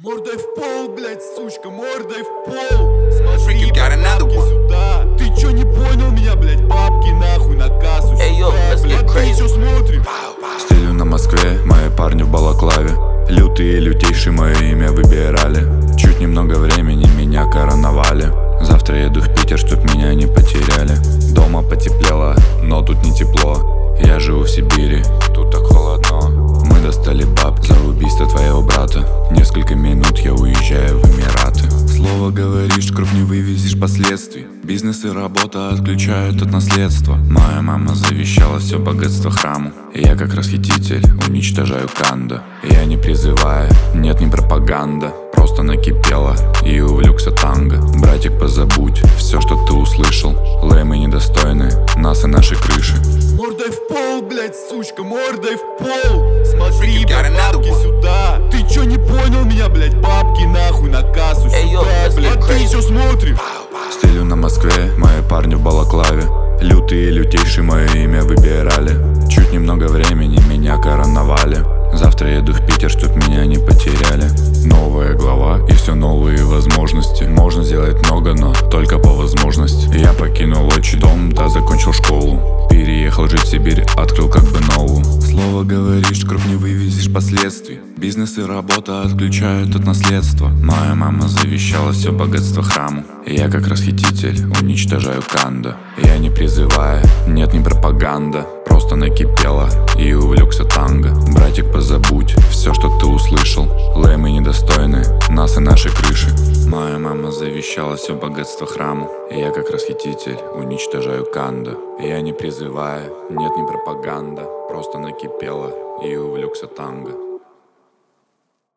Мордой в пол, блять, сучка, мордой в пол. Смотри, Freaking got another бабки one. сюда. Ты чё не понял меня, блять, бабки нахуй на кассу Эй, yo, сюда, let's блядь, get ты crazy. чё смотришь? Стелю на Москве, мои парни в балаклаве. Лютые, лютейшие мое имя выбирали. Чуть немного времени меня короновали. Завтра еду в Питер, чтоб меня не потеряли. Дома потеплело, но тут не тепло. Я живу в Сибири, тут так холодно. Мы достали бабки за убийство твоего брата. Несколько минут я уезжаю в Эмираты. Слово говоришь, кровь не вывезешь последствий. Бизнес и работа отключают от наследства. Моя мама завещала все богатство храму. И я как расхититель уничтожаю Канда. Я не призываю, нет, не пропаганда. Просто накипело и увлекся танго. Братик, позабудь все, что ты услышал. Лэмы недостойны нас и нашей крыши. Мордой в пол, блять, сучка, мордой в пол. Смотри, Freaking got блядь, another бабки one. сюда. Ты чё не понял меня, блять, бабки нахуй на кассу Эй, yo, сюда, let's блять, get ты crazy. чё смотришь? Стелю на Москве, мои парни в балаклаве. Лютые, лютейшие мое имя выбирали. Чуть немного времени меня короновали. Завтра еду в Питер, чтоб меня не потеряли. Новая глава и все новые возможности. Можно сделать много, но только по возможности. Я покинул отчий дом, да закончил школу. Переехал жить в Сибирь, открыл как бы новую. Слово говоришь, кровь не вывезешь последствий. Бизнес и работа отключают от наследства. Моя мама завещала все богатство храму. И я как расхититель уничтожаю Канда. Я не призываю, нет, не пропаганда. Просто накипело и увлекся танго. Братик, позабудь все, что ты услышал. Лэмы недостойны нас и нашей крыши. Моя мама завещала все богатство храму. И я как расхититель уничтожаю Канда. Я не призываю, нет, не пропаганда. Просто накипело и увлекся танго.